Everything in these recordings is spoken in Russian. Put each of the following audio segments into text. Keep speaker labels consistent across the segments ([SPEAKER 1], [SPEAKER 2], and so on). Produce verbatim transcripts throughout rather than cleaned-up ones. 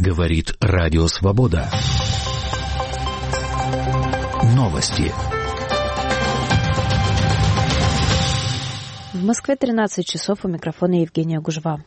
[SPEAKER 1] Говорит Радио Свобода. Новости.
[SPEAKER 2] В Москве тринадцать часов, у микрофона Евгения Гужва.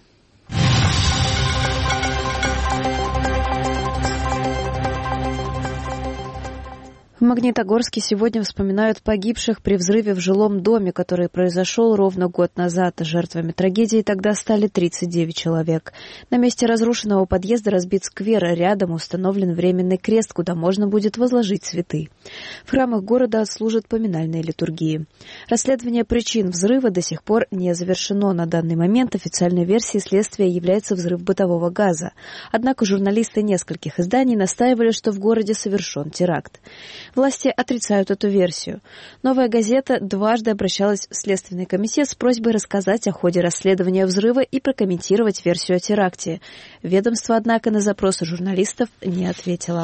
[SPEAKER 2] В Магнитогорске сегодня вспоминают погибших при взрыве в жилом доме, который произошел ровно год назад. Жертвами трагедии тогда стали тридцать девять человек. На месте разрушенного подъезда разбит сквер, а рядом установлен временный крест, куда можно будет возложить цветы. В храмах города отслужат поминальные литургии. Расследование причин взрыва до сих пор не завершено. На данный момент официальной версией следствия является взрыв бытового газа. Однако журналисты нескольких изданий настаивали, что в городе совершен теракт. Власти отрицают эту версию. «Новая газета» дважды обращалась в Следственный комитет с просьбой рассказать о ходе расследования взрыва и прокомментировать версию о теракте. Ведомство, однако, на запросы журналистов не ответило.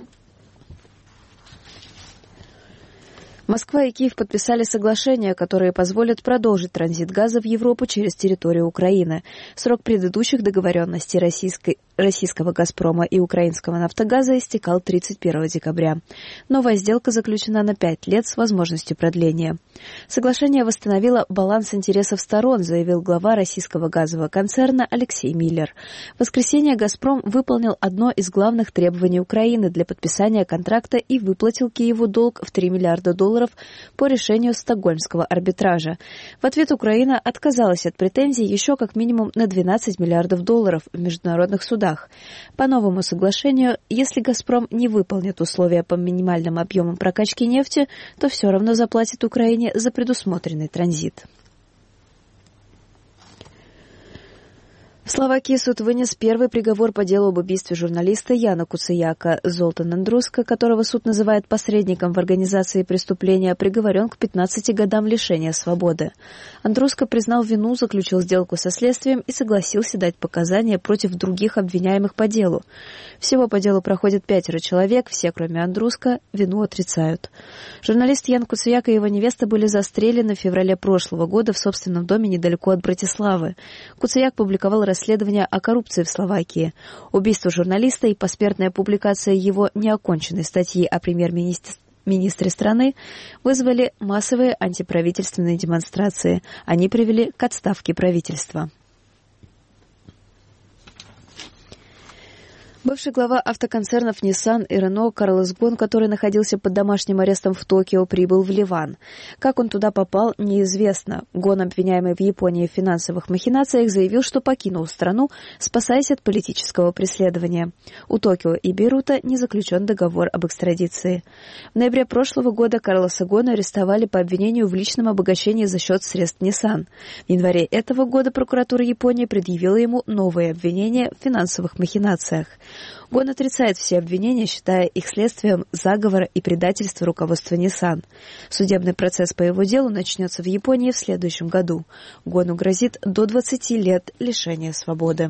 [SPEAKER 2] Москва и Киев подписали соглашения, которые позволят продолжить транзит газа в Европу через территорию Украины. Срок предыдущих договоренностей российской, российского «Газпрома» и украинского «Нафтогаза» истекал тридцать первого декабря. Новая сделка заключена на пять лет с возможностью продления. Соглашение восстановило баланс интересов сторон, заявил глава российского газового концерна Алексей Миллер. В воскресенье «Газпром» выполнил одно из главных требований Украины для подписания контракта и выплатил Киеву долг в три миллиарда долларов по решению Стокгольмского арбитража. В ответ Украина отказалась от претензий еще как минимум на двенадцать миллиардов долларов в международных судах. По новому соглашению, если «Газпром» не выполнит условия по минимальным объемам прокачки нефти, то все равно заплатит Украине за предусмотренный транзит. В Словакии суд вынес первый приговор по делу об убийстве журналиста Яна Куцияка. Золтан Андруска, которого суд называет посредником в организации преступления, приговорен к пятнадцати годам лишения свободы. Андруска признал вину, заключил сделку со следствием и согласился дать показания против других обвиняемых по делу. Всего по делу проходит пятеро человек, все, кроме Андруска, вину отрицают. Журналист Ян Куцияк и его невеста были застрелены в феврале прошлого года в собственном доме недалеко от Братиславы. Куцияк публиковал расследование о коррупции в Словакии. Убийство журналиста и посмертная публикация его неоконченной статьи о премьер-министре министре страны вызвали массовые антиправительственные демонстрации. Они привели к отставке правительства. Бывший глава автоконцернов Nissan и Renault Карлос Гон, который находился под домашним арестом в Токио, прибыл в Ливан. Как он туда попал, неизвестно. Гон, обвиняемый в Японии в финансовых махинациях, заявил, что покинул страну, спасаясь от политического преследования. У Токио и Бейрута не заключен договор об экстрадиции. В ноябре прошлого года Карлоса Гона арестовали по обвинению в личном обогащении за счет средств Nissan. В январе этого года прокуратура Японии предъявила ему новые обвинения в финансовых махинациях. Гон отрицает все обвинения, считая их следствием заговора и предательства руководства Nissan. Судебный процесс по его делу начнется в Японии в следующем году. Гону грозит до двадцати лет лишения свободы.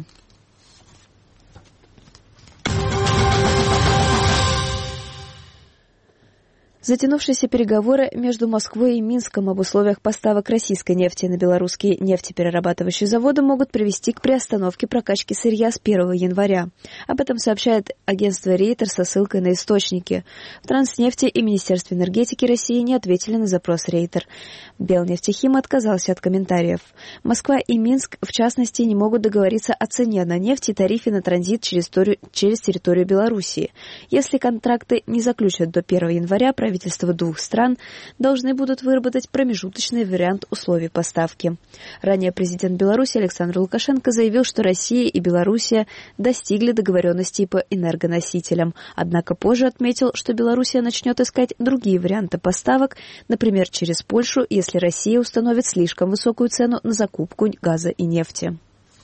[SPEAKER 2] Затянувшиеся переговоры между Москвой и Минском об условиях поставок российской нефти на белорусские нефтеперерабатывающие заводы могут привести к приостановке прокачки сырья с первого января. Об этом сообщает агентство Рейтер со ссылкой на источники. В Транснефти и Министерстве энергетики России не ответили на запрос Рейтер. Белнефтехим отказался от комментариев. Москва и Минск, в частности, не могут договориться о цене на нефть и тарифе на транзит через, через территорию Белоруссии. Если контракты не заключат до первого января, правительство Правительства двух стран должны будут выработать промежуточный вариант условий поставки. Ранее президент Беларуси Александр Лукашенко заявил, что Россия и Белоруссия достигли договоренностей по энергоносителям. Однако позже отметил, что Белоруссия начнет искать другие варианты поставок, например, через Польшу, если Россия установит слишком высокую цену на закупку газа и нефти.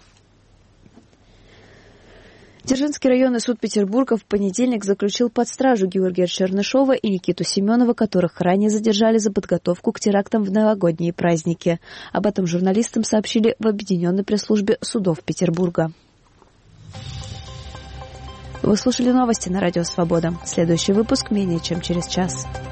[SPEAKER 2] Дзержинский районный суд Петербурга в понедельник заключил под стражу Георгия Чернышова и Никиту Семенова, которых ранее задержали за подготовку к терактам в новогодние праздники. Об этом журналистам сообщили в Объединенной пресс-службе судов Петербурга. Вы слушали новости на Радио Свобода. Следующий выпуск менее чем через час.